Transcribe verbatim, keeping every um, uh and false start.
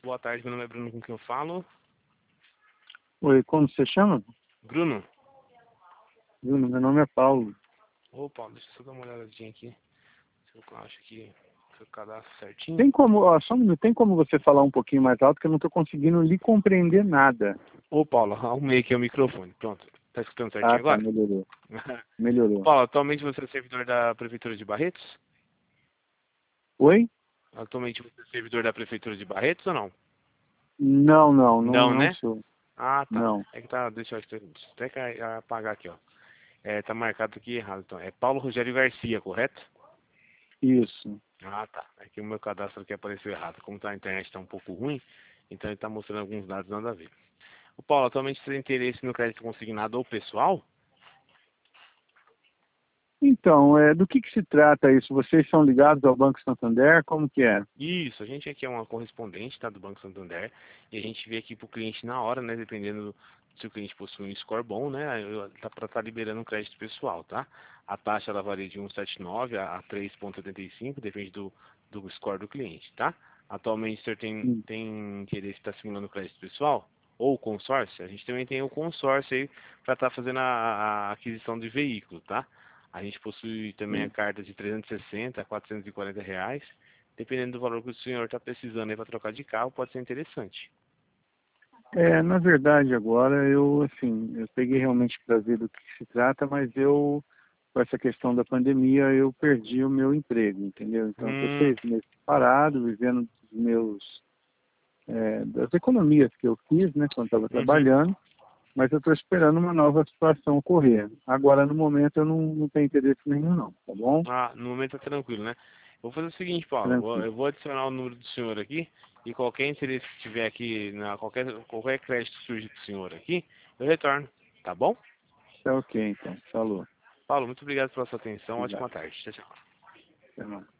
Boa tarde, meu nome é Bruno, com quem eu falo? Oi, como você chama? Bruno? Bruno, meu nome é Paulo. Ô, Paulo, deixa eu só dar uma olhadinha aqui. Se eu acho que seu cadastro certinho. Tem como, ó, só um minuto, tem como você falar um pouquinho mais alto que eu não estou conseguindo lhe compreender nada. Ô, Paulo, arrumei aqui o microfone. Pronto. Tá escutando certinho Ah, tá, agora? melhorou. Melhorou. Paulo, atualmente você é servidor da Prefeitura de Barretos? Oi? Atualmente você é servidor da Prefeitura de Barretos ou não? Não, não, não, Não, não né? sou. Ah, tá. Não. É que tá, deixa eu deixa eu até que apagar aqui, ó. É, tá marcado aqui errado, então. É Paulo Rogério Garcia, correto? Isso. Ah, tá. É que o meu cadastro aqui apareceu errado. Como tá, a internet tá um pouco ruim, então ele tá mostrando alguns dados nada a ver. O Paulo, atualmente você tem interesse no crédito consignado ou pessoal? Então, é, do que que se trata isso? Vocês são ligados ao Banco Santander? Como que é? Isso, a gente aqui é uma correspondente, tá, do Banco Santander, e a gente vê aqui pro cliente na hora, né, dependendo se o cliente possui um score bom, né, eu- tá para estar liberando um crédito pessoal, tá? A taxa ela varia de um vírgula setenta e nove a a três vírgula oitenta e cinco, depende do, do score do cliente, tá? Atualmente o senhor tem, Hum. tem interesse em estar simulando crédito pessoal? Ou consórcio? A gente também tem o consórcio aí para estar fazendo a, a aquisição de veículo, tá? A gente possui também a carta de trezentos e sessenta a quatrocentos e quarenta reais. Dependendo do valor que o senhor está precisando aí para trocar de carro, pode ser interessante. É, na verdade, agora eu, assim, eu peguei realmente para ver do que se trata, mas eu, com essa questão da pandemia, eu perdi o meu emprego, entendeu? Então, estou Hum, seis meses parado, vivendo dos meus, é, das economias que eu fiz, né, quando estava uhum. trabalhando, mas eu estou esperando uma nova situação ocorrer. Agora, no momento, eu não, não tenho interesse nenhum, não, tá bom? Ah, no momento tá tranquilo, né? Eu vou fazer o seguinte, Paulo. Eu vou, Tranquilo. eu vou adicionar o número do senhor aqui e qualquer interesse que tiver aqui, na, qualquer, qualquer crédito que surge pro senhor aqui, eu retorno. Tá bom? Tá ok, então. Falou. Paulo, muito obrigado pela sua atenção. Obrigado. Ótima tarde. Tchau, tchau. Até mais.